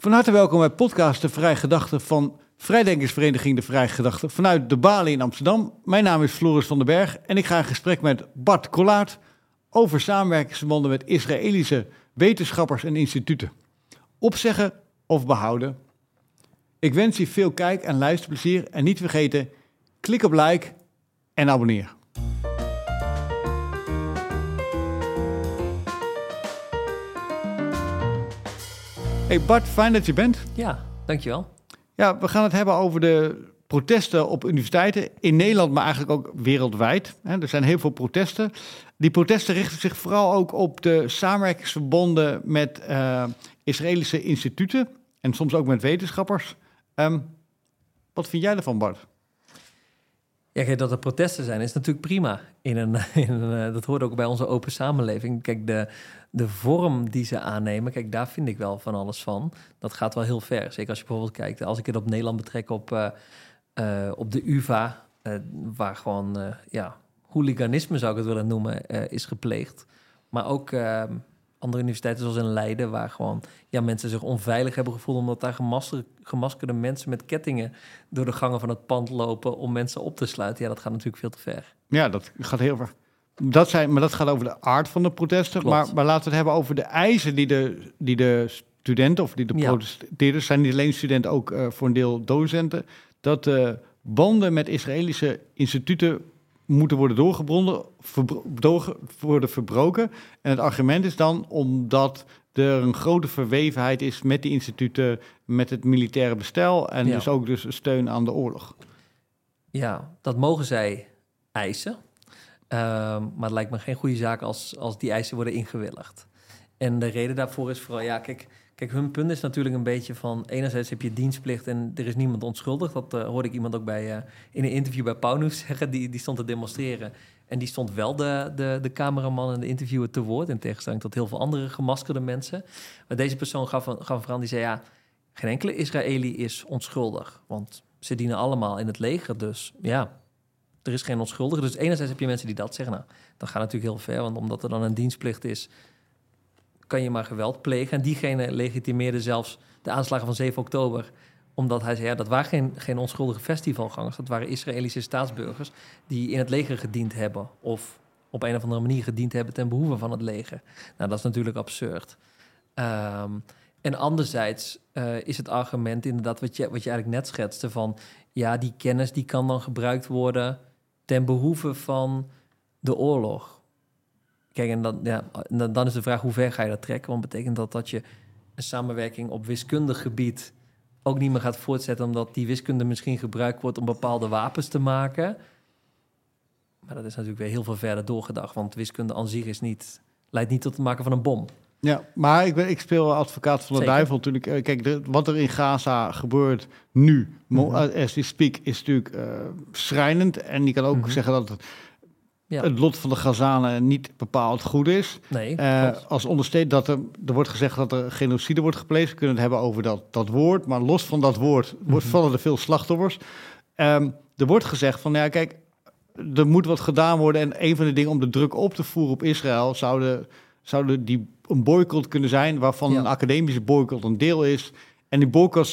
Van harte welkom bij podcast De Vrije Gedachte van Vrijdenkersvereniging De Vrije Gedachte vanuit de Bali in Amsterdam. Mijn naam is Floris van den Berg en ik ga in gesprek met Bart Collaert over samenwerkingsverbanden met Israëlische wetenschappers en instituten. Opzeggen of behouden. Ik wens u veel kijk- en luisterplezier en niet vergeten, klik op like en abonneer. Hey Bart, fijn dat je bent. Ja, dankjewel. Ja, we gaan het hebben over de protesten op universiteiten in Nederland, maar eigenlijk ook wereldwijd. Er zijn heel veel protesten. Die protesten richten zich vooral ook op de samenwerkingsverbonden met Israëlische instituten en soms ook met wetenschappers. Wat vind jij ervan, Bart? Ja, kijk, dat er protesten zijn is natuurlijk prima. Dat hoort ook bij onze open samenleving. Kijk, de vorm die ze aannemen, kijk, daar vind ik wel van alles van. Dat gaat wel heel ver. Zeker als je bijvoorbeeld kijkt, als ik het op Nederland betrek op de UvA, waar gewoon, hooliganisme zou ik het willen noemen, is gepleegd. Maar ook andere universiteiten zoals in Leiden, waar gewoon mensen zich onveilig hebben gevoeld omdat daar gemaskerde mensen met kettingen door de gangen van het pand lopen om mensen op te sluiten. Ja, dat gaat natuurlijk veel te ver. Ja, dat gaat heel ver. Maar dat gaat over de aard van de protesten. Maar laten we het hebben over de eisen die de studenten of die de protesteerders zijn, niet alleen studenten, ook voor een deel docenten, dat de banden met Israëlische instituten moeten worden worden verbroken. En het argument is dan omdat er een grote verwevenheid is met die instituten, met het militaire bestel en dus ook dus steun aan de oorlog. Ja, dat mogen zij eisen. Maar het lijkt me geen goede zaak als die eisen worden ingewilligd. En de reden daarvoor is vooral, kijk, hun punt is natuurlijk een beetje van, enerzijds heb je dienstplicht en er is niemand onschuldig. Dat hoorde ik iemand ook in een interview bij Pauwnieuws zeggen, die stond te demonstreren. En die stond wel de cameraman en de interviewer te woord, in tegenstelling tot heel veel andere gemaskerde mensen. Maar deze persoon gaf een verhaal die zei, geen enkele Israëli is onschuldig, want ze dienen allemaal in het leger, dus er is geen onschuldige. Dus enerzijds heb je mensen die dat zeggen. Nou, dat gaat natuurlijk heel ver, want omdat er dan een dienstplicht is, kan je maar geweld plegen. En diegene legitimeerde zelfs de aanslagen van 7 oktober... omdat hij zei, dat waren geen onschuldige festivalgangers. Dat waren Israëlische staatsburgers die in het leger gediend hebben of op een of andere manier gediend hebben ten behoeve van het leger. Nou, dat is natuurlijk absurd. En anderzijds is het argument inderdaad wat je eigenlijk net schetste van, die kennis die kan dan gebruikt worden ten behoeve van de oorlog. Kijk, en dan is de vraag, hoe ver ga je dat trekken? Want betekent dat je een samenwerking op wiskundig gebied ook niet meer gaat voortzetten, omdat die wiskunde misschien gebruikt wordt om bepaalde wapens te maken? Maar dat is natuurlijk weer heel veel verder doorgedacht, want wiskunde aan zich leidt niet tot het maken van een bom. Ja, maar ik speel advocaat van de duivel natuurlijk. Kijk, wat er in Gaza gebeurt nu, as we speak, is natuurlijk schrijnend. En je kan ook zeggen dat het lot van de Gazanen niet bepaald goed is. Nee, als onderstreept dat er wordt gezegd dat er genocide wordt gepleegd. We kunnen het hebben over dat woord. Maar los van dat woord vallen er veel slachtoffers. Er wordt gezegd van, kijk, er moet wat gedaan worden. En een van de dingen om de druk op te voeren op Israël zouden die een boycott kunnen zijn, waarvan een academische boycott een deel is. En die boycott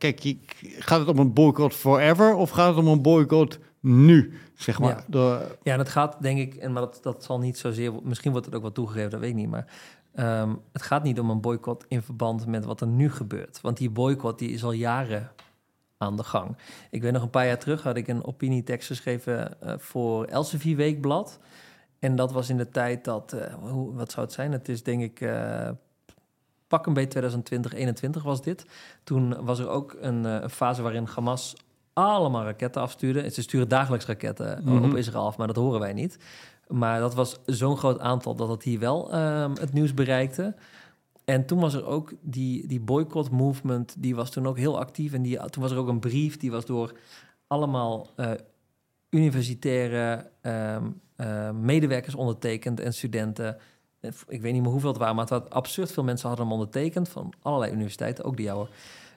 gaat het om een boycott forever of gaat het om een boycott nu, zeg maar? Ja, en het gaat, denk ik, maar dat zal niet zozeer, misschien wordt het ook wat toegegeven, dat weet ik niet, maar het gaat niet om een boycott in verband met wat er nu gebeurt. Want die boycott die is al jaren aan de gang. Ik weet nog, een paar jaar terug had ik een opinietekst geschreven voor Elsevier Weekblad. En dat was in de tijd dat, wat zou het zijn? Het is denk ik, pak een beetje 2020, 2021 was dit. Toen was er ook een fase waarin Hamas allemaal raketten afstuurde. Ze sturen dagelijks raketten op Israël af, maar dat horen wij niet. Maar dat was zo'n groot aantal dat het hier wel het nieuws bereikte. En toen was er ook die boycott movement, die was toen ook heel actief. En toen was er ook een brief, die was door allemaal universitaire medewerkers ondertekend en studenten. Ik weet niet meer hoeveel het waren, maar het had absurd veel mensen hadden hem ondertekend van allerlei universiteiten, ook de jouwe.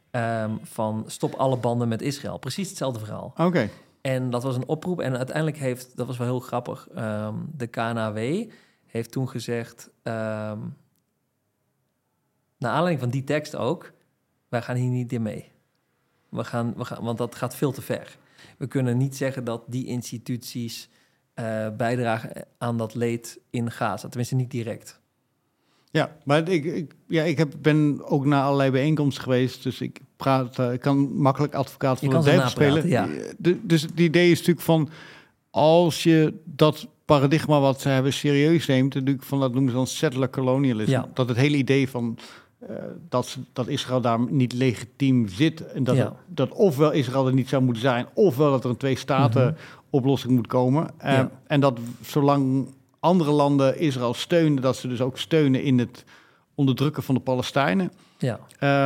Van stop alle banden met Israël. Precies hetzelfde verhaal. Oké. En dat was een oproep. En uiteindelijk dat was wel heel grappig, de KNAW heeft toen gezegd, naar aanleiding van die tekst ook, wij gaan hier niet in mee. We gaan, want dat gaat veel te ver. We kunnen niet zeggen dat die instituties bijdragen aan dat leed in Gaza. Tenminste, niet direct. Ja, maar ik ben ook naar allerlei bijeenkomsten geweest, dus ik kan makkelijk advocaat van de duivel spelen. Ja. Dus het idee is natuurlijk van, als je dat paradigma wat ze hebben serieus neemt, natuurlijk van dat noemen ze dan settler colonialism, dat het hele idee van dat Israël daar niet legitiem zit en dat ofwel Israël er niet zou moeten zijn, ofwel dat er een twee-staten oplossing moet komen. En dat zolang andere landen Israël steunen, dat ze dus ook steunen in het onderdrukken van de Palestijnen. Ja.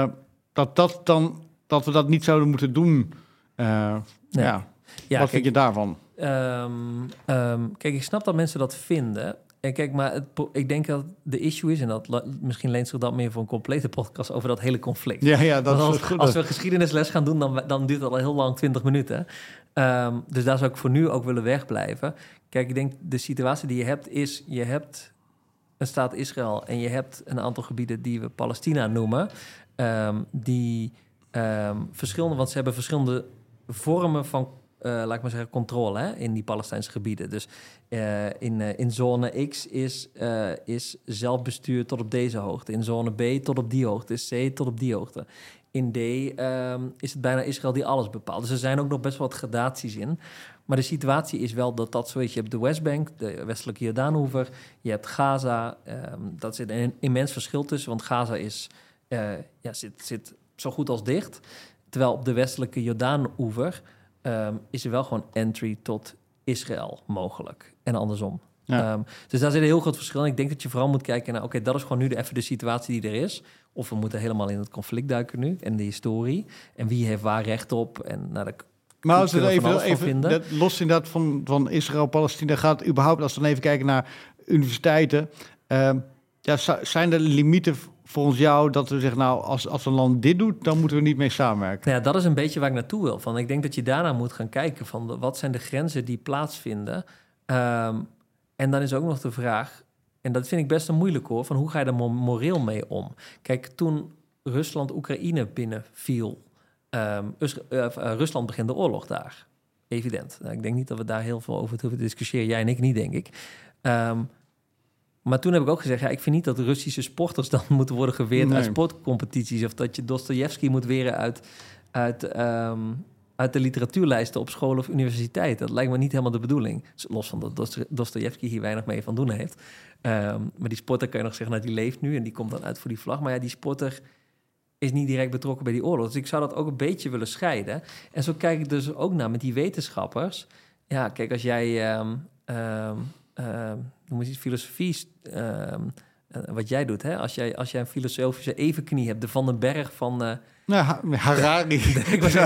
Dat we dat niet zouden moeten doen. Wat vind je daarvan? Kijk, ik snap dat mensen dat vinden. En kijk, maar ik denk dat de issue is, en dat misschien leent zich dat meer voor een complete podcast over dat hele conflict. Ja, dat is goed. Als we geschiedenisles gaan doen, dan duurt dat al heel lang 20 minuten. Dus daar zou ik voor nu ook willen wegblijven. Kijk, ik denk de situatie die je hebt is, je hebt een staat Israël en je hebt een aantal gebieden die we Palestina noemen, die verschillende, want ze hebben verschillende vormen van laat ik maar zeggen, controle in die Palestijnse gebieden. Dus in zone X is zelfbestuur tot op deze hoogte. In zone B tot op die hoogte. C tot op die hoogte. In D is het bijna Israël die alles bepaalt. Dus er zijn ook nog best wel wat gradaties in. Maar de situatie is wel dat zo is. Je hebt de Westbank, de westelijke Jordaanoever. Je hebt Gaza. Dat zit een immens verschil tussen. Want Gaza zit zo goed als dicht. Terwijl op de westelijke Jordaanoever is er wel gewoon entry tot Israël mogelijk. En andersom. Ja. Dus daar zit een heel groot verschil. En ik denk dat je vooral moet kijken naar, oké, dat is gewoon nu even de situatie die er is. Of we moeten helemaal in het conflict duiken nu. En de historie. En wie heeft waar recht op. En maar als we even los inderdaad van Israël-Palestina gaat, überhaupt als we dan even kijken naar universiteiten. Zijn er limieten volgens jou dat we zeggen, nou, als een land dit doet, dan moeten we niet mee samenwerken? Nou ja, dat is een beetje waar ik naartoe wil. Ik denk dat je daarna moet gaan kijken van wat zijn de grenzen die plaatsvinden. En dan is ook nog de vraag, en dat vind ik best een moeilijk hoor, van hoe ga je er moreel mee om? Kijk, toen Rusland Oekraïne binnenviel, Rusland begint de oorlog daar. Evident. Ik denk niet dat we daar heel veel over hoeven te discussiëren. Jij en ik niet, denk ik. Maar toen heb ik ook gezegd, ik vind niet dat de Russische sporters dan moeten worden geweerd uit sportcompetities, of dat je Dostojevski moet weren uit de literatuurlijsten op school of universiteit. Dat lijkt me niet helemaal de bedoeling. Los van dat Dostojevski hier weinig mee van doen heeft. Maar die sporter kan je nog zeggen, die leeft nu en die komt dan uit voor die vlag. Maar ja, die sporter is niet direct betrokken bij die oorlog. Dus ik zou dat ook een beetje willen scheiden. En zo kijk ik dus ook naar met die wetenschappers. Ja, kijk, als jij noem eens filosofie, wat jij doet, hè? Als jij een filosofische evenknie hebt, de Van den Berg van... Harari. ik was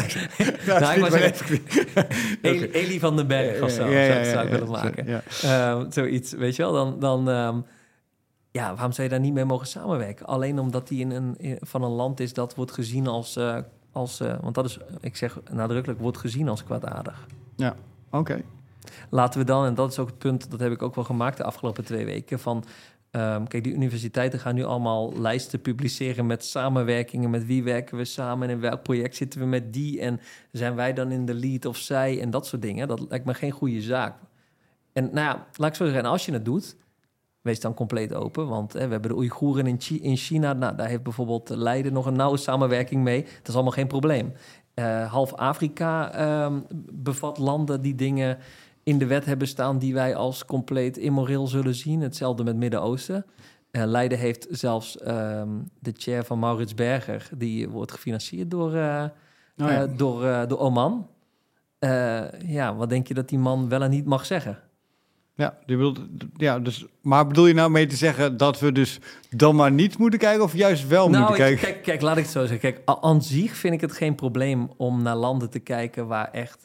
Elie van den Berg of zo, zou ik willen maken. Zoiets, weet je wel? Dan waarom zou je daar niet mee mogen samenwerken? Alleen omdat die van een land is dat wordt gezien als want dat is, ik zeg nadrukkelijk, wordt gezien als kwaadaardig. Ja, oké. Laten we dan, en dat is ook het punt, dat heb ik ook wel gemaakt de afgelopen 2 weken, van kijk, die universiteiten gaan nu allemaal lijsten publiceren met samenwerkingen, met wie werken we samen en in welk project zitten we met die en zijn wij dan in de lead of zij en dat soort dingen. Dat lijkt me geen goede zaak. En nou ja, laat ik zo zeggen, als je het doet, wees dan compleet open, want we hebben de Oeigoeren in China, nou, daar heeft bijvoorbeeld Leiden nog een nauwe samenwerking mee. Dat is allemaal geen probleem. Half Afrika bevat landen die dingen in de wet hebben staan die wij als compleet immoreel zullen zien. Hetzelfde met Midden-Oosten. Leiden heeft zelfs de chair van Maurits Berger, die wordt gefinancierd door Oman. Wat denk je dat die man wel en niet mag zeggen? Maar bedoel je nou mee te zeggen dat we dus dan maar niet moeten kijken of juist wel moeten kijken? Kijk, laat ik het zo zeggen. Kijk, aan zich vind ik het geen probleem om naar landen te kijken waar echt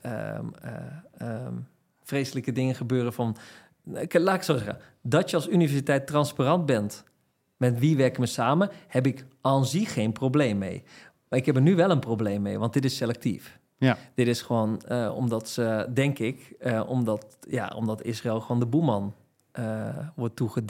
vreselijke dingen gebeuren van... Laat ik zo zeggen, dat je als universiteit transparant bent met wie werken we samen, heb ik aan zich geen probleem mee. Maar ik heb er nu wel een probleem mee, want dit is selectief. Ja. Dit is gewoon omdat ze, denk ik, omdat Israël gewoon de boeman wordt toegediend.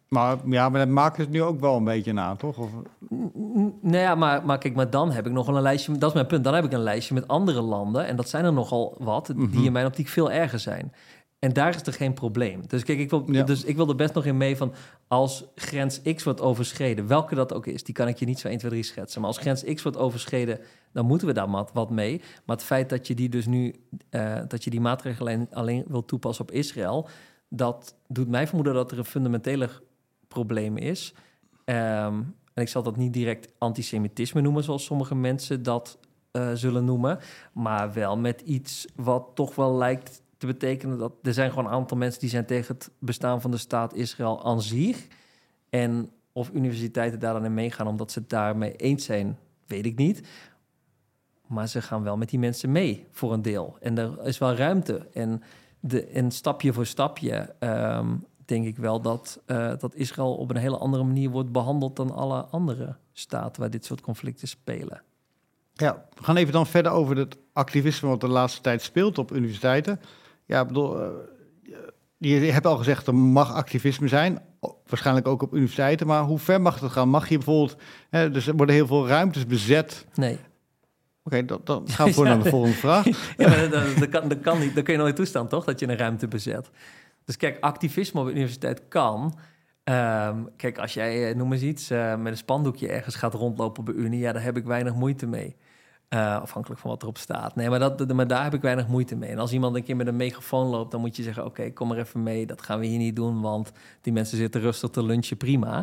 Maar dat maken ze nu ook wel een beetje na, toch? Of... Nou ja, maar kijk, maar dan heb ik nog wel een lijstje... Dat is mijn punt. Dan heb ik een lijstje met andere landen. En dat zijn er nogal wat, die in mijn optiek veel erger zijn. En daar is er geen probleem. Dus kijk, ik wil er best nog in mee van... als grens X wordt overschreden, welke dat ook is... die kan ik je niet zo 1, 2, 3 schetsen. Maar als grens X wordt overschreden, dan moeten we daar wat mee. Maar het feit dat je die dus nu... dat je die maatregelen alleen wil toepassen op Israël... dat doet mij vermoeden dat er een fundamenteler probleem is. En ik zal dat niet direct antisemitisme noemen... zoals sommige mensen dat zullen noemen... maar wel met iets wat toch wel lijkt... te betekenen dat er zijn gewoon een aantal mensen... die zijn tegen het bestaan van de staat Israël aan zich. En of universiteiten daar dan in meegaan... omdat ze het daarmee eens zijn, weet ik niet. Maar ze gaan wel met die mensen mee voor een deel. En er is wel ruimte. En stapje voor stapje denk ik wel... dat Israël op een hele andere manier wordt behandeld... dan alle andere staten waar dit soort conflicten spelen. Ja, we gaan even dan verder over het activisme... wat de laatste tijd speelt op universiteiten... Ja, ik bedoel, je hebt al gezegd, er mag activisme zijn, waarschijnlijk ook op universiteiten, maar hoe ver mag het gaan? Mag je bijvoorbeeld, dus er worden heel veel ruimtes bezet. Nee. Oké, dan gaan we voor naar de volgende vraag. Ja, maar dat kan niet, dat kun je nooit toestaan, toch? Dat je een ruimte bezet. Dus kijk, activisme op de universiteit kan. Kijk, als jij, noem eens iets, met een spandoekje ergens gaat rondlopen op de unie, ja, daar heb ik weinig moeite mee. Afhankelijk van wat erop staat. Nee, maar daar heb ik weinig moeite mee. En als iemand een keer met een megafoon loopt... dan moet je zeggen, oké, kom maar even mee. Dat gaan we hier niet doen, want die mensen zitten rustig te lunchen, prima.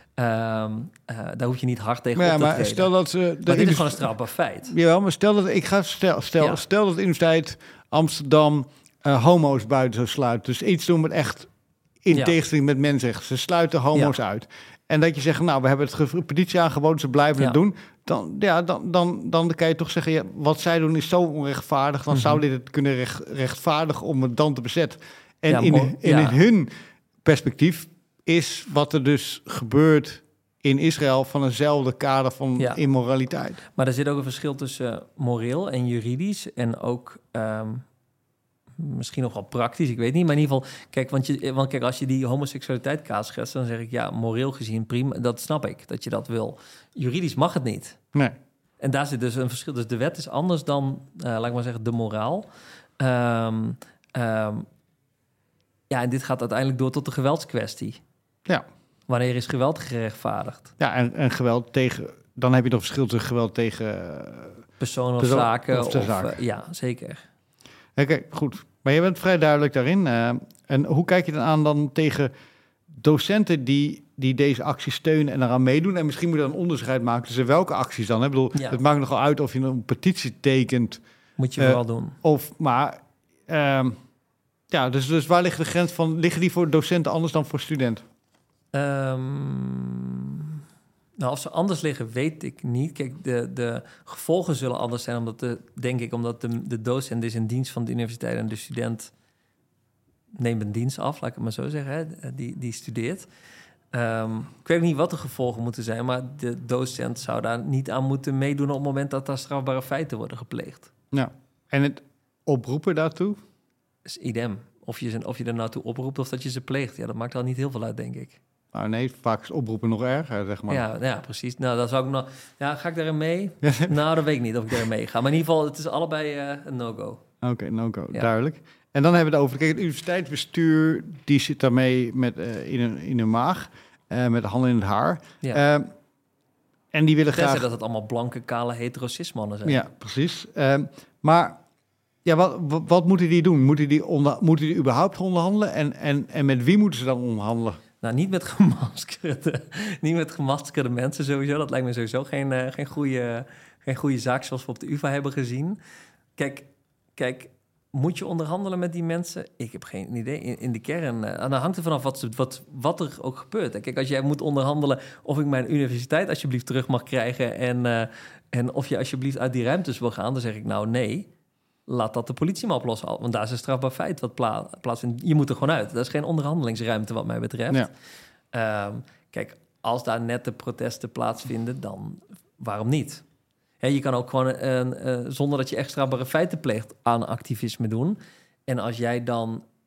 Daar hoef je niet hard tegen op te treden. Stel dat ze... Maar dit is gewoon een strafbaar feit. Jawel, maar stel dat de Universiteit Amsterdam homo's buiten zou sluiten. Dus iets doen met echt in tegenstelling met mensenrechten. Ze sluiten homo's uit. En dat je zegt, nou, we hebben het petitie aangeboden, ze blijven het doen. Dan kan je toch zeggen, ja, wat zij doen is zo onrechtvaardig. Dan zou dit het kunnen rechtvaardigen om het dan te bezetten. En in hun perspectief is wat er dus gebeurt in Israël van eenzelfde kader van immoraliteit. Maar er zit ook een verschil tussen moreel en juridisch en ook... misschien nog wel praktisch, ik weet niet. Maar in ieder geval, kijk, want kijk, als je die homoseksualiteit kaasschetst... dan zeg ik, ja, moreel gezien prima, dat snap ik, dat je dat wil. Juridisch mag het niet. Nee. En daar zit dus een verschil. Dus de wet is anders dan, laat ik maar zeggen, de moraal. En dit gaat uiteindelijk door tot de geweldskwestie. Ja. Wanneer is geweld gerechtvaardigd? Ja, en geweld tegen... Dan heb je nog verschil tussen geweld tegen... Personen of zaken. Ja, zeker. Oké, goed. Maar je bent vrij duidelijk daarin. En hoe kijk je dan tegen docenten die deze actie steunen en eraan meedoen? En misschien moet je dan een onderscheid maken tussen welke acties dan. Ik bedoel, het maakt nogal uit of je een petitie tekent. Moet je vooral doen. Dus waar ligt de grens van? Liggen die voor docenten anders dan voor studenten? Nou, of ze anders liggen, weet ik niet. Kijk, de gevolgen zullen anders zijn, omdat de docent is in dienst van de universiteit en de student neemt een dienst af, laat ik het maar zo zeggen, hè, die studeert. Ik weet niet wat de gevolgen moeten zijn, maar de docent zou daar niet aan moeten meedoen op het moment dat daar strafbare feiten worden gepleegd. Ja, en het oproepen daartoe? Is idem. Of je er naartoe oproept of dat je ze pleegt. Ja, dat maakt al niet heel veel uit, denk ik. Nou nee, vaak is oproepen nog erger, zeg maar. Ja, precies. Nou, dan zou ik nog... Ja, ga ik daarin mee? Nou, dat weet ik niet of ik daarin mee ga. Maar in ieder geval, het is allebei een no-go. Oké, no-go, duidelijk. En dan hebben we het over... Kijk, het universiteitsbestuur, die zit daarmee met, in hun maag. Met de handen in het haar. Ja. En die willen graag... dat het allemaal blanke, kale, hetero-cis-mannen zijn. Ja, precies. Maar... Ja, wat moeten die doen? Moeten die überhaupt onderhandelen? En met wie moeten ze dan onderhandelen? Nou, niet met gemaskerde mensen sowieso. Dat lijkt me sowieso geen goede zaak zoals we op de UvA hebben gezien. Kijk, moet je onderhandelen met die mensen? Ik heb geen idee. In de kern, dan hangt er vanaf wat er ook gebeurt. Kijk, als jij moet onderhandelen of ik mijn universiteit alsjeblieft terug mag krijgen... en of je alsjeblieft uit die ruimtes wil gaan, dan zeg ik nou nee... Laat dat de politie maar oplossen. Want daar is een strafbaar feit wat plaatsvindt. Je moet er gewoon uit. Dat is geen onderhandelingsruimte wat mij betreft. Ja. Kijk, als daar nette protesten plaatsvinden, dan waarom niet? Je kan ook gewoon zonder dat je echt strafbare feiten pleegt aan activisme doen. En als jij dan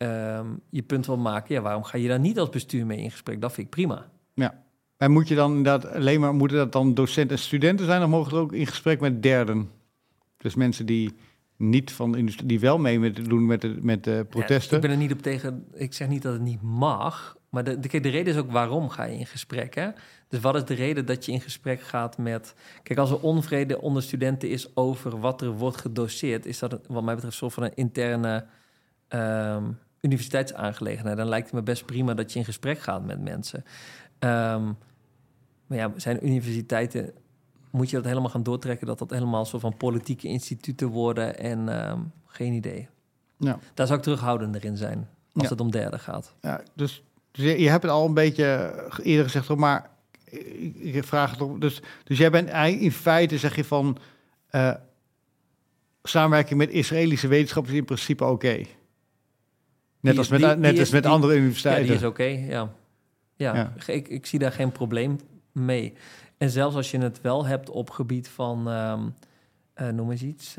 je punt wil maken, ja, waarom ga je daar niet als bestuur mee in gesprek? Dat vind ik prima. Ja. En moet je dan inderdaad moeten dat dan docenten en studenten zijn, of mogen er ook in gesprek met derden? Dus mensen die niet van de industrie, die wel mee doen met de protesten. Ja, ik ben er niet op tegen. Ik zeg niet dat het niet mag. Maar de reden is ook waarom ga je in gesprek. Hè? Dus wat is de reden dat je in gesprek gaat met... Kijk, als er onvrede onder studenten is over wat er wordt gedoseerd, is dat wat mij betreft een soort van een interne universiteitsaangelegenheid. Dan lijkt het me best prima dat je in gesprek gaat met mensen. Maar ja, zijn universiteiten... Moet je dat helemaal gaan doortrekken, dat helemaal een soort van politieke instituten worden en geen idee. Ja. Daar zou ik terughoudender in zijn, als het om derden gaat. Ja, dus je hebt het al een beetje eerder gezegd, maar ik vraag het op. Dus jij bent in feite, zeg je van, samenwerking met Israëlische wetenschappers in principe oké. Net als met andere universiteiten. Ja, die is oké, ja. Ik zie daar geen probleem mee. En zelfs als je het wel hebt op gebied van, noem eens iets.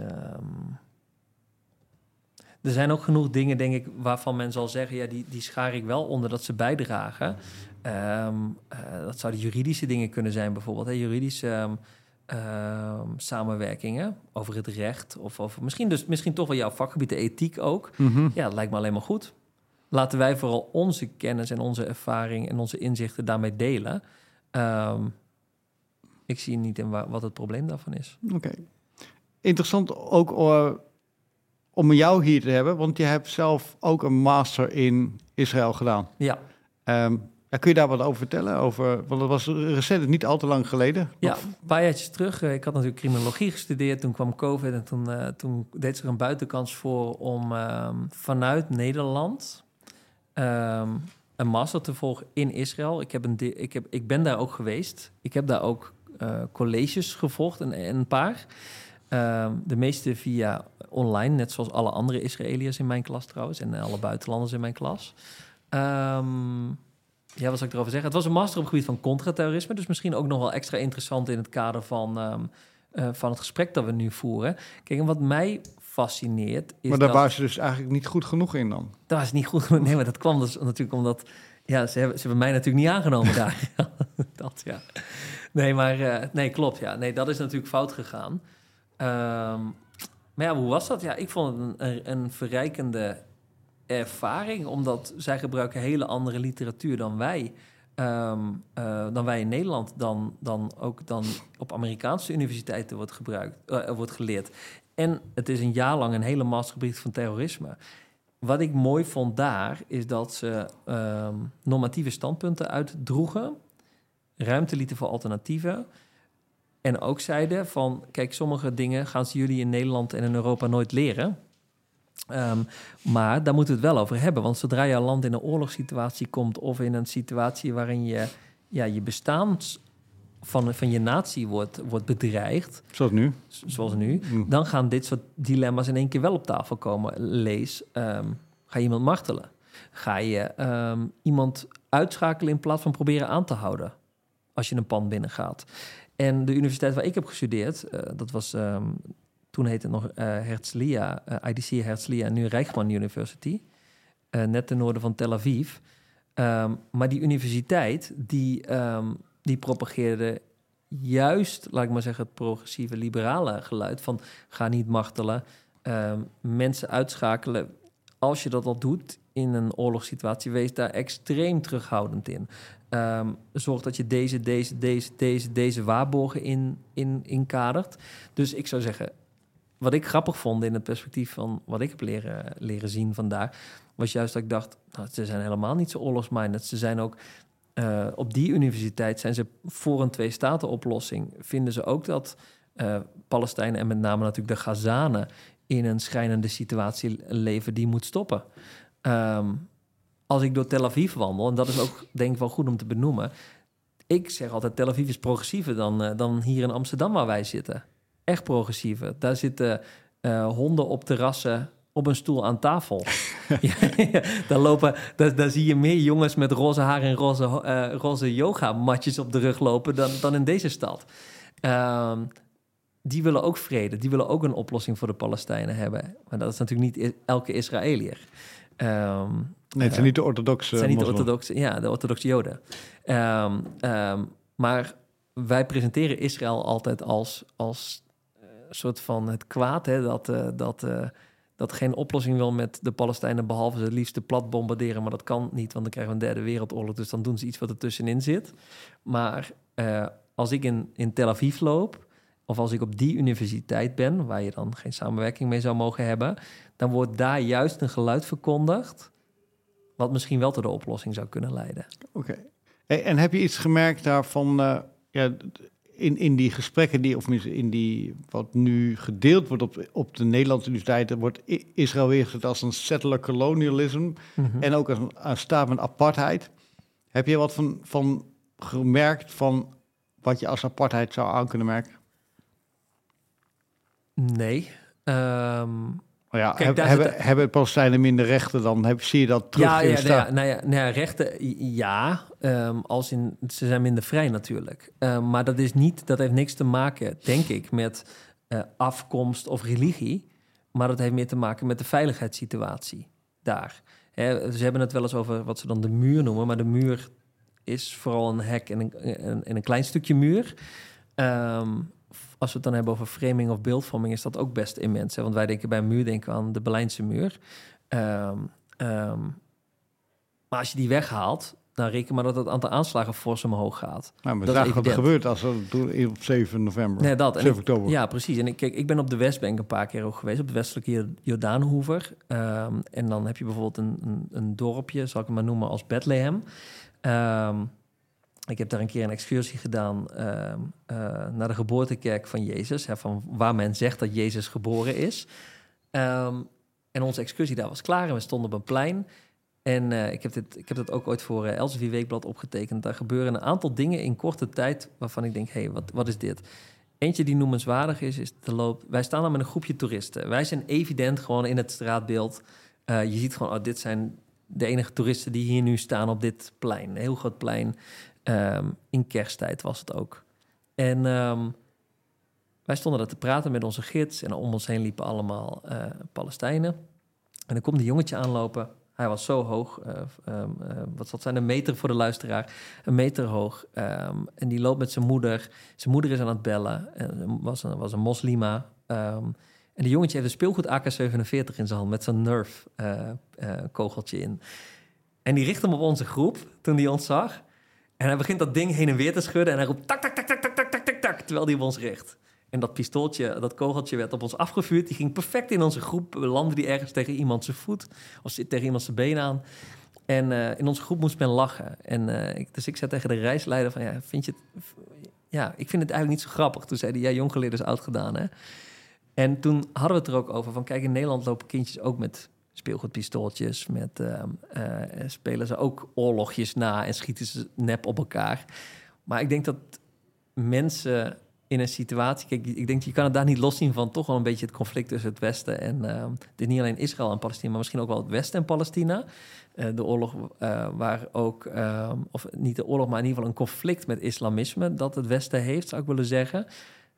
Er zijn ook genoeg dingen, denk ik, waarvan men zal zeggen, ja, die schaar ik wel onder dat ze bijdragen. Dat zouden juridische dingen kunnen zijn, bijvoorbeeld. Hè? Juridische samenwerkingen over het recht. Of over misschien toch wel jouw vakgebied, de ethiek ook. Mm-hmm. Ja, dat lijkt me alleen maar goed. Laten wij vooral onze kennis en onze ervaring en onze inzichten daarmee delen. Ik zie niet in wat het probleem daarvan is. Oké. Interessant ook om jou hier te hebben, want je hebt zelf ook een master in Israël gedaan. Ja. Kun je daar wat over vertellen? Want dat was recent, niet al te lang geleden. Ja, een paar jaartjes terug. Ik had natuurlijk criminologie gestudeerd. Toen kwam COVID en toen deed zich een buitenkans voor om vanuit Nederland een master te volgen in Israël. Ik ben daar ook geweest. Ik heb daar ook colleges gevolgd, een paar. De meeste via online, net zoals alle andere Israëliërs in mijn klas trouwens. En alle buitenlanders in mijn klas. Ja, wat zou ik erover zeggen? Het was een master op het gebied van contraterrorisme. Dus misschien ook nog wel extra interessant in het kader van het gesprek dat we nu voeren. Kijk, en wat mij fascineert is maar daar waren ze dus eigenlijk niet goed genoeg in dan? Dat was niet goed genoeg. Nee, maar dat kwam dus natuurlijk omdat... Ja, ze hebben mij natuurlijk niet aangenomen daar. Dat, ja. Nee, maar... nee, klopt, ja. Nee, dat is natuurlijk fout gegaan. Maar ja, hoe was dat? Ja, ik vond het een verrijkende ervaring, omdat zij gebruiken hele andere literatuur dan wij. Dan wij in Nederland, dan op Amerikaanse universiteiten wordt geleerd. En het is een jaar lang een hele mastergebied van terrorisme. Wat ik mooi vond daar, is dat ze normatieve standpunten uitdroegen, ruimte lieten voor alternatieven. En ook zeiden van, kijk, sommige dingen gaan ze jullie in Nederland en in Europa nooit leren. Maar daar moeten we het wel over hebben. Want zodra je land in een oorlogssituatie komt of in een situatie waarin je bestaan van je natie wordt bedreigd. Zoals nu. Dan gaan dit soort dilemma's in één keer wel op tafel komen. Lees, ga je iemand martelen? Ga je iemand uitschakelen in plaats van proberen aan te houden als je een pand binnengaat? En de universiteit waar ik heb gestudeerd, dat was... Toen heette het nog Herzliya, IDC Herzliya, nu Reichman University. Net ten noorden van Tel Aviv. Maar die universiteit, die propageerde juist, laat ik maar zeggen, het progressieve liberale geluid van ga niet martelen, mensen uitschakelen. Als je dat al doet in een oorlogssituatie, wees daar extreem terughoudend in. Zorg dat je deze waarborgen inkadert. Dus ik zou zeggen, wat ik grappig vond in het perspectief van wat ik heb leren zien vandaar, was juist dat ik dacht, nou, ze zijn helemaal niet zo oorlogsminded. Ze zijn ook op die universiteit zijn ze voor een twee-staten-oplossing. Vinden ze ook dat Palestijnen en met name natuurlijk de Gazanen in een schrijnende situatie leven die moet stoppen. Als ik door Tel Aviv wandel, en dat is ook denk ik wel goed om te benoemen, ik zeg altijd Tel Aviv is progressiever dan hier in Amsterdam waar wij zitten. Echt progressiever. Daar zitten honden op terrassen op een stoel aan tafel. Daar zie je meer jongens met roze haar en roze yogamatjes op de rug lopen dan in deze stad. Die willen ook vrede. Die willen ook een oplossing voor de Palestijnen hebben. Maar dat is natuurlijk niet elke Israëliër. Nee, het zijn niet de orthodoxe de orthodoxe Joden. Maar wij presenteren Israël altijd als soort van het kwaad, hè, dat geen oplossing wil met de Palestijnen, behalve ze het liefst plat bombarderen. Maar dat kan niet, want dan krijgen we een derde wereldoorlog. Dus dan doen ze iets wat er tussenin zit. Maar als ik in Tel Aviv loop, of als ik op die universiteit ben, waar je dan geen samenwerking mee zou mogen hebben, dan wordt daar juist een geluid verkondigd wat misschien wel tot de oplossing zou kunnen leiden. Oké. Hey, en heb je iets gemerkt daarvan, in die gesprekken in die wat nu gedeeld wordt op de Nederlandse universiteiten, wordt Israël weergezet als een settler colonialism en ook als een staat van apartheid. Heb je wat van gemerkt van wat je als apartheid zou aan kunnen merken? Nee. Kijk, hebben Palestijnen minder rechten dan? Zie je dat terug in de staat? Rechten, ja. Ze zijn minder vrij natuurlijk. Maar dat heeft niks te maken, denk ik, met afkomst of religie. Maar dat heeft meer te maken met de veiligheidssituatie daar. Ze hebben het wel eens over wat ze dan de muur noemen. Maar de muur is vooral een hek en een klein stukje muur. Als we het dan hebben over framing of beeldvorming, is dat ook best immens. Hè? Want wij denken bij een muur denken aan de Berlijnse muur. Maar als je die weghaalt, dan reken maar dat het aantal aanslagen fors omhoog gaat. Nou, maar dat is wat er gebeurt op 7 november. Nee, 7 oktober. Ja, precies. En ik ben op de Westbank een paar keer ook geweest, op de westelijke Jordaanhoever. En dan heb je bijvoorbeeld een dorpje, zal ik het maar noemen, als Bethlehem. Ik heb daar een keer een excursie gedaan naar de geboortekerk van Jezus. Hè, van waar men zegt dat Jezus geboren is. En onze excursie daar was klaar en we stonden op een plein. En ik heb dat ook ooit voor Elsevier Weekblad opgetekend. Daar gebeuren een aantal dingen in korte tijd waarvan ik denk, hé, wat is dit? Eentje die noemenswaardig is de loop. Wij staan daar met een groepje toeristen. Wij zijn evident gewoon in het straatbeeld. Je ziet gewoon, dit zijn de enige toeristen die hier nu staan op dit plein. Een heel groot plein. In kersttijd was het ook. En wij stonden daar te praten met onze gids. En om ons heen liepen allemaal Palestijnen. En dan komt een jongetje aanlopen. Hij was zo hoog. Wat zal het zijn? 1 meter voor de luisteraar. 1 meter hoog. En die loopt met zijn moeder. Zijn moeder is aan het bellen. Was een moslima. En die jongetje heeft een speelgoed AK-47 in zijn hand met zo'n Nerf kogeltje in. En die richt hem op onze groep toen hij ons zag. En hij begint dat ding heen en weer te schudden. En hij roept tak, tak, tak, tak, tak, tak, tak, tak, tak, terwijl hij op ons richt. En dat pistooltje, dat kogeltje werd op ons afgevuurd. Die ging perfect in onze groep. We landden die ergens tegen iemand zijn voet. Of tegen iemand zijn been aan. En in onze groep moest men lachen. En dus ik zei tegen de reisleider van, ja, vind je het... Ja, ik vind het eigenlijk niet zo grappig. Toen zei hij, ja, jong geleerd is oud gedaan, hè. En toen hadden we het er ook over van, kijk, in Nederland lopen kindjes ook met speelgoedpistooltjes, spelen ze ook oorlogjes na en schieten ze nep op elkaar. Maar ik denk dat mensen in een situatie... Kijk, ik denk, je kan het daar niet loszien van toch wel een beetje het conflict tussen het Westen en... dit niet alleen Israël en Palestina, maar misschien ook wel het Westen en Palestina. De oorlog waar ook... of niet de oorlog, maar in ieder geval een conflict met islamisme dat het Westen heeft, zou ik willen zeggen.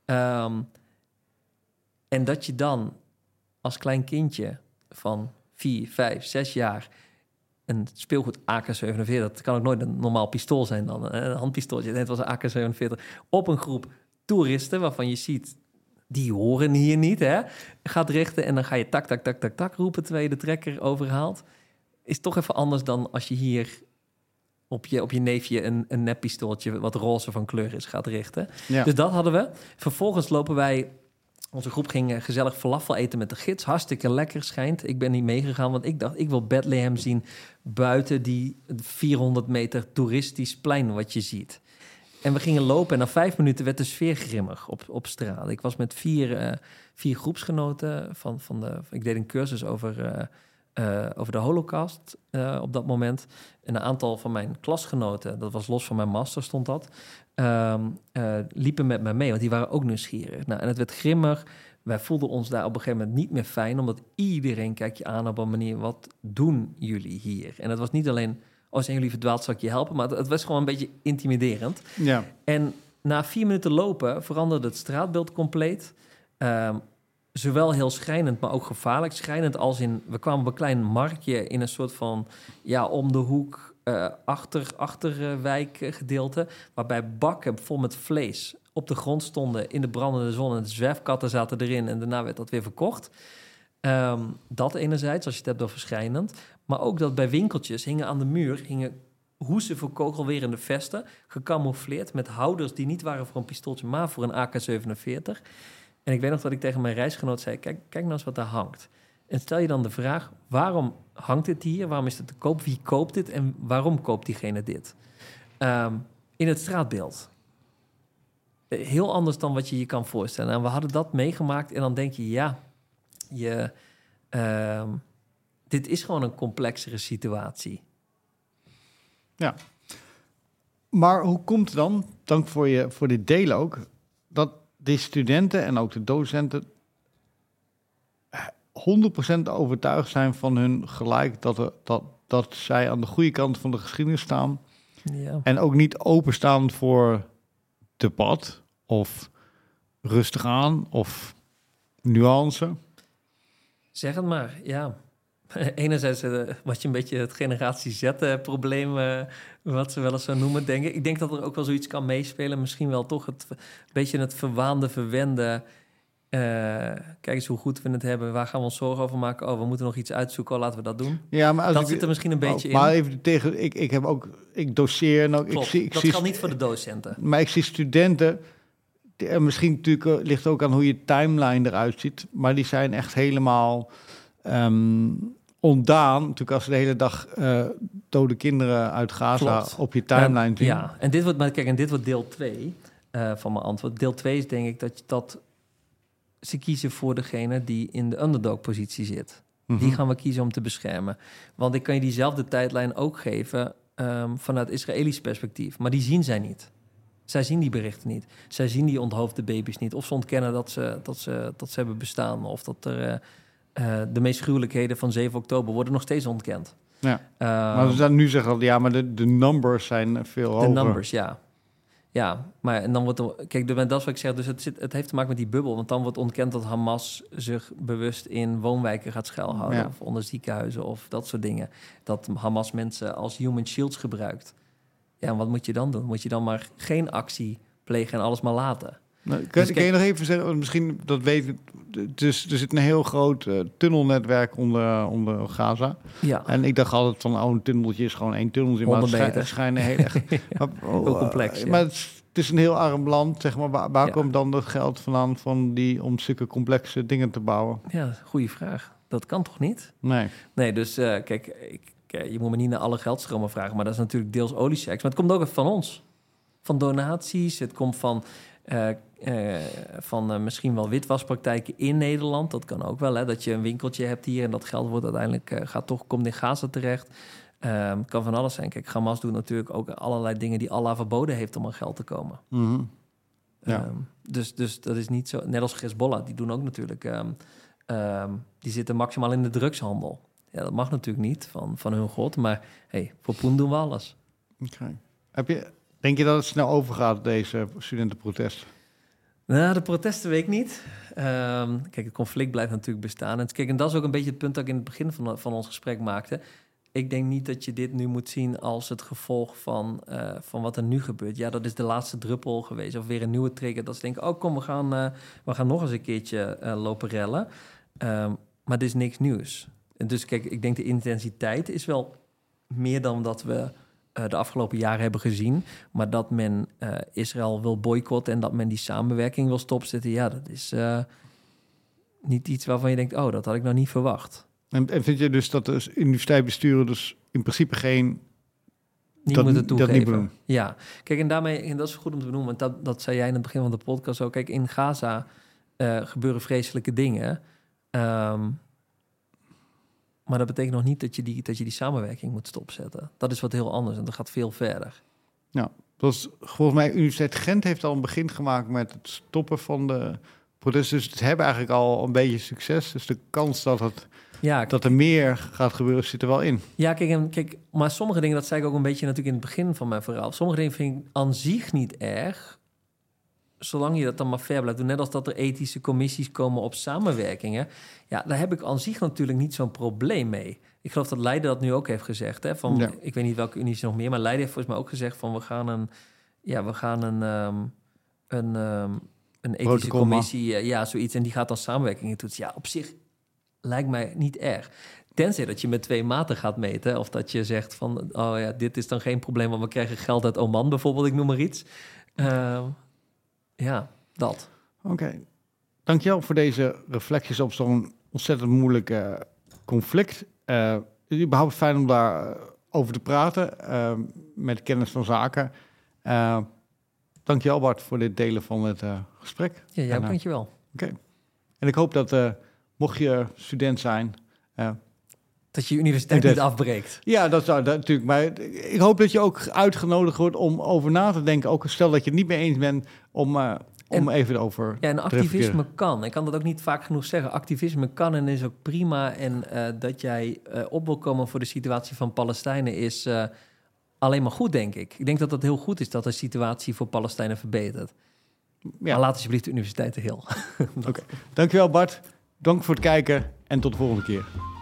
En dat je dan als klein kindje van 4, 5, 6 jaar een speelgoed AK-47... dat kan ook nooit een normaal pistool zijn dan, een handpistooltje. Het was een AK-47 op een groep toeristen waarvan je ziet, die horen hier niet, hè? Gaat richten en dan ga je tak, tak, tak, tak, tak roepen terwijl je de trekker overhaalt. Is toch even anders dan als je hier op je neefje een neppistooltje wat roze van kleur is gaat richten. Ja. Dus dat hadden we. Vervolgens lopen wij... Onze groep ging gezellig falafel eten met de gids. Hartstikke lekker schijnt. Ik ben niet meegegaan, want ik dacht, ik wil Bethlehem zien buiten die 400 meter toeristisch plein wat je ziet. En we gingen lopen en na 5 minuten werd de sfeer grimmig op straat. Ik was met 4 groepsgenoten van de... Ik deed een cursus over de Holocaust op dat moment. En een aantal van mijn klasgenoten, dat was los van mijn master stond dat... liepen met mij mee, want die waren ook nieuwsgierig. Nou, en het werd grimmig. Wij voelden ons daar op een gegeven moment niet meer fijn, omdat iedereen kijkt je aan op een manier, wat doen jullie hier? En het was niet alleen, zijn jullie verdwaald, zal ik je helpen? Maar het was gewoon een beetje intimiderend. Ja. En na 4 minuten lopen veranderde het straatbeeld compleet. zowel heel schrijnend, maar ook gevaarlijk. Schrijnend als in, we kwamen op een klein marktje in een soort van, om de hoek, achterwijkgedeelte, waarbij bakken vol met vlees op de grond stonden in de brandende zon en de zwerfkatten zaten erin en daarna werd dat weer verkocht. Dat enerzijds, als je het hebt over schrijnend. Maar ook dat bij winkeltjes hingen aan de muur hoesen voor kogelwerende vesten, gecamoufleerd met houders die niet waren voor een pistooltje, maar voor een AK-47. En ik weet nog dat ik tegen mijn reisgenoot zei, kijk nou eens wat daar hangt. En stel je dan de vraag, waarom hangt dit hier? Waarom is het te koop? Wie koopt dit? En waarom koopt diegene dit? In het straatbeeld. Heel anders dan wat je je kan voorstellen. En we hadden dat meegemaakt en dan denk je, dit is gewoon een complexere situatie. Ja. Maar hoe komt het dan, dank voor dit delen ook, dat die studenten en ook de docenten 100% overtuigd zijn van hun gelijk, dat zij aan de goede kant van de geschiedenis staan. Ja. En ook niet openstaan voor debat of rustig aan of nuance. Zeg het maar, ja. Enerzijds wat je een beetje het generatie Z-probleem, wat ze wel eens zo noemen, denken. Ik denk dat er ook wel zoiets kan meespelen. Misschien wel toch het beetje het verwaande, verwende. Kijk eens hoe goed we het hebben. Waar gaan we ons zorgen over maken? Oh, we moeten nog iets uitzoeken. Oh, laten we dat doen. Ja, maar dat zit er misschien een beetje in. Maar even tegen, ik doseer en ook. Klopt, dat geldt niet voor de docenten. Maar ik zie studenten. Misschien natuurlijk ligt ook aan hoe je timeline eruit ziet. Maar die zijn echt helemaal ontdaan. Natuurlijk als ze de hele dag dode kinderen uit Gaza op je timeline zien. Ja, en dit wordt deel 2 van mijn antwoord. Deel 2 is denk ik dat ze kiezen voor degene die in de underdog-positie zit. Mm-hmm. Die gaan we kiezen om te beschermen. Want ik kan je diezelfde tijdlijn ook geven vanuit Israëlisch perspectief. Maar die zien zij niet. Zij zien die berichten niet. Zij zien die onthoofde baby's niet. Of ze ontkennen dat ze hebben bestaan. Of dat er de meest gruwelijkheden van 7 oktober worden nog steeds ontkend. Ja. Maar we nu zeggen al, ja, maar de numbers zijn veel hoger. De numbers, ja. Ja, maar en dan wordt er... Kijk, dat is wat ik zeg. Dus het heeft te maken met die bubbel. Want dan wordt ontkend dat Hamas zich bewust in woonwijken gaat schuilhouden. Ja. Of onder ziekenhuizen of dat soort dingen. Dat Hamas mensen als human shields gebruikt. Ja, en wat moet je dan doen? Moet je dan maar geen actie plegen en alles maar laten? Nou, kan je nog even zeggen, misschien dat weet ik... Dus er zit een heel groot tunnelnetwerk onder Gaza. Ja. En ik dacht altijd van, een tunneltje is gewoon 1 tunneltje. 100 maar meter. Het schijnen heel erg... Heel complex, ja. Maar het is een heel arm land, zeg maar. Waar komt dan dat geld vandaan om zulke complexe dingen te bouwen? Ja, goede vraag. Dat kan toch niet? Nee, dus kijk, je moet me niet naar alle geldstromen vragen, maar dat is natuurlijk deels oliechecks. Maar het komt ook even van ons. Van donaties, het komt van misschien wel witwaspraktijken in Nederland. Dat kan ook wel, hè, dat je een winkeltje hebt hier en dat geld wordt uiteindelijk komt in Gaza terecht. Kan van alles zijn. Kijk, Hamas doet natuurlijk ook allerlei dingen die Allah verboden heeft om aan geld te komen. Mm-hmm. Ja. Dus dat is niet zo. Net als Hezbollah, die doen ook natuurlijk. Die zitten maximaal in de drugshandel. Ja, dat mag natuurlijk niet van hun god, maar hey, voor poen doen we alles. Okay. Denk je dat het snel overgaat, deze studentenprotest? Nou, de protesten weet ik niet. Kijk, het conflict blijft natuurlijk bestaan. En dat is ook een beetje het punt dat ik in het begin van ons gesprek maakte. Ik denk niet dat je dit nu moet zien als het gevolg van wat er nu gebeurt. Ja, dat is de laatste druppel geweest. Of weer een nieuwe trigger. Dat ze denken, oh kom, we gaan nog eens een keertje lopen rellen. Maar dit is niks nieuws. En dus kijk, ik denk de intensiteit is wel meer dan dat we de afgelopen jaren hebben gezien. Maar dat men Israël wil boycotten en dat men die samenwerking wil stopzetten. Ja, dat is niet iets waarvan je denkt, oh, dat had ik nou niet verwacht. En vind je dus dat de universiteitsbesturen dus in principe geen... Niet moeten toegeven. Dat niet doen? Ja, kijk, en dat is goed om te benoemen. Want dat zei jij in het begin van de podcast ook. Kijk, in Gaza gebeuren vreselijke dingen. Maar dat betekent nog niet dat je die samenwerking moet stopzetten. Dat is wat heel anders en dat gaat veel verder. Ja, volgens mij Universiteit Gent heeft al een begin gemaakt met het stoppen van de protesten. Dus het hebben eigenlijk al een beetje succes. Dus de kans dat er meer gaat gebeuren zit er wel in. Ja, kijk, maar sommige dingen, dat zei ik ook een beetje natuurlijk in het begin van mijn verhaal. Sommige dingen vind ik aan zich niet erg. zolang je dat dan maar fair blijft doen, net als dat er ethische commissies komen op samenwerkingen, ja, daar heb ik aan zich natuurlijk niet zo'n probleem mee. Ik geloof dat Leiden dat nu ook heeft gezegd. Hè, van, ik weet niet welke unies nog meer, maar Leiden heeft volgens mij ook gezegd van we gaan een ethische commissie, zoiets, en die gaat dan samenwerkingen toetsen. Ja, op zich lijkt mij niet erg. Tenzij dat je met 2 maten gaat meten, of dat je zegt van, dit is dan geen probleem, want we krijgen geld uit Oman bijvoorbeeld, ik noem maar iets. Dat. Oké. Dankjewel voor deze reflecties op zo'n ontzettend moeilijk conflict. Überhaupt fijn om daar over te praten met kennis van zaken. Dankjewel Bart voor dit delen van het gesprek. Ja, jij dankjewel. Oké. En ik hoop dat mocht je student zijn, dat je universiteit niet afbreekt. Ja, dat zou natuurlijk. Maar ik hoop dat je ook uitgenodigd wordt om over na te denken. Ook stel dat je het niet mee eens bent om even over. Ja, en activisme kan. Ik kan dat ook niet vaak genoeg zeggen. Activisme kan en is ook prima. En dat jij op wil komen voor de situatie van Palestijnen is alleen maar goed, denk ik. Ik denk dat het heel goed is dat de situatie voor Palestijnen verbetert. Ja. Maar laat alsjeblieft de universiteit heel. Oké. Dankjewel Bart. Dank voor het kijken en tot de volgende keer.